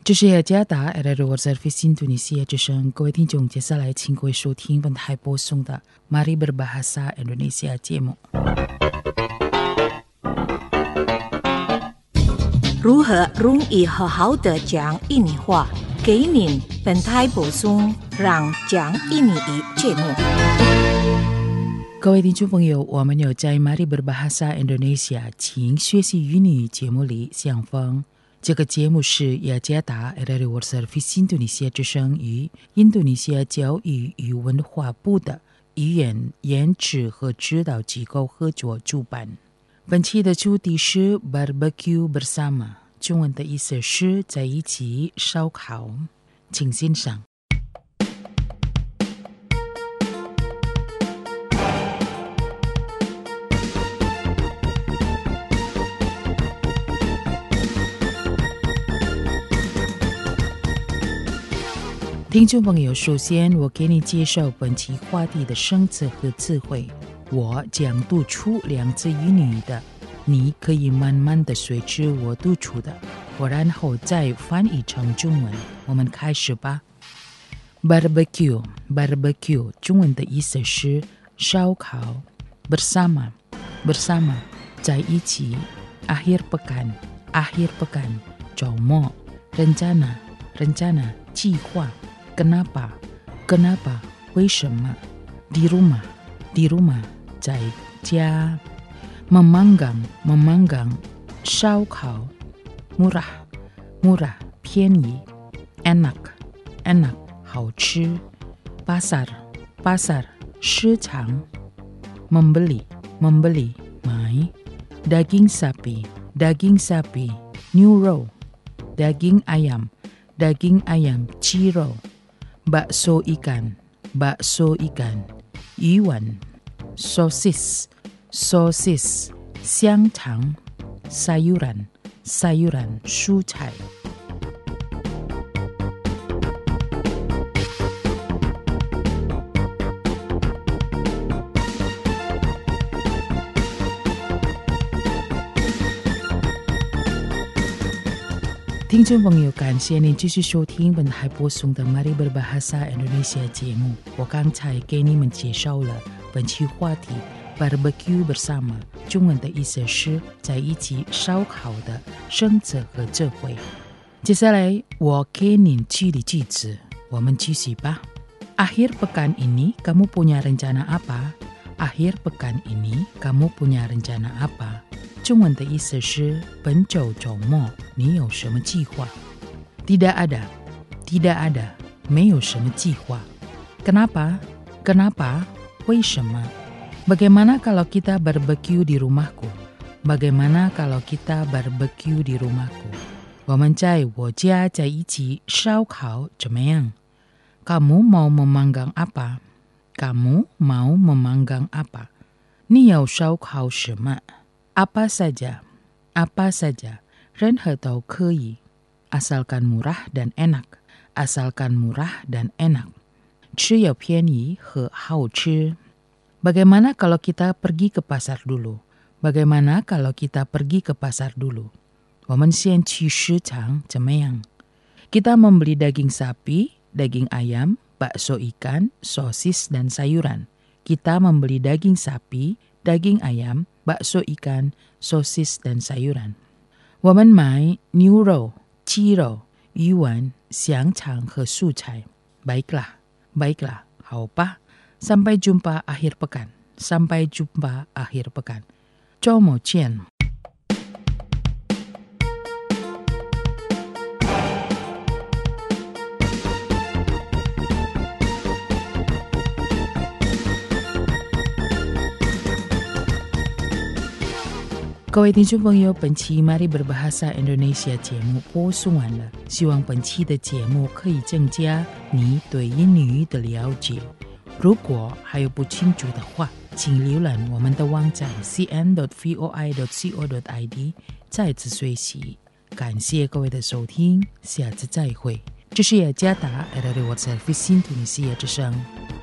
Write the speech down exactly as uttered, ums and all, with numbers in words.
这是雅加达 R R O Service Indonesia 之声，各位听众，接下来请各位收听本台播送的 Mari Berbahasa Indonesia 节目。 如何容易好好的讲印尼话？给您本台播送让讲印尼语节目。 各位听众朋友，我们有在 Mari Berbahasa Indonesia 请学习英语节目里相逢。这个节目是雅加达 R R O Service Indonesia 之声与印度尼西亚教育与文化部的语言研制和指导机构合作主办。本期的主题是 Barbecue bersama， 中文的意思是在一起烧烤，请欣赏。听众朋友，首先我给你介绍本期话题的生词和词汇。我将读出两字英语的，你可以慢慢的随着我读出的，我然后再翻译成中文。我们开始吧。Barbecue Barbecue 中文的意思是烧烤。Bersama Bersama 在一起。Akhir pekan Akhir pekan 周末。Rencana Rencana 计划。Kenapa Kenapa 为什么。Di rumah Di rumah 在家。Memanggang Memanggang 烧烤。Murah Murah 便宜。Enak Enak 好吃。Pasar Pasar 市场。Membeli Membeli 买。Daging sapi Daging sapi Neuro Daging ayam Daging ayam 鸡肉。Bakso ikan Bakso ikan 鱼丸。Sosis Sosis 香肠。Sayuran Sayuran 蔬菜。听众朋友，感谢您继续收听本台播送的 Mari Berbahasa Indonesia 节目。我刚才给你们介绍了本期话题 Barbecue bersama， 中文的意思是在一起烧烤的生词和词汇。接下来我给您举例句子，我们继续吧。Akhir pekan ini kamu punya rencana apa? Akhir pekan ini kamu punya rencana apa?中文的意思是本周周末你有什么计划。Tidak ada Tidak ada 没有什么计划。Kenapa Kenapa 为什么。Bagaimana kalau kita barbecue di rumahku? Bagaimana kalau kita barbecue di rumahku? 我们在我家在一起烧烤怎么样。Kamu mau memanggang apa? Kamu mau memanggang apa? 你要烧烤什么。Apa saja, apa saja, 任何都可以。Asalkan murah dan enak, asalkan murah dan enak. 吃又便宜和好吃。Bagaimana kalau kita pergi ke pasar dulu? Bagaimana kalau kita pergi ke pasar dulu? 我们先去市场怎么样？ Kita membeli daging sapi, daging ayam, bakso ikan, sosis dan sayuran. Kita membeli daging sapi, daging ayam, bakso ikan, sosis dan sayuran. 我们买牛肉、鸡肉、鱼丸、香肠和蔬菜。Baiklah, baiklah, 好吧。Sampai jumpa akhir pekan. Sampai jumpa akhir pekan. 周末见。各位听众朋友，本期 Mari Berbahasa Indonesia 节目播送完了，希望本期的节目可以增加你对英语的了解。如果还有不清楚的话，请浏览我们的网站 c n dot voi dot co dot i d 再次学习。感谢各位的收听，下次再会。这是雅加达 R R O Service Indonesia 之声。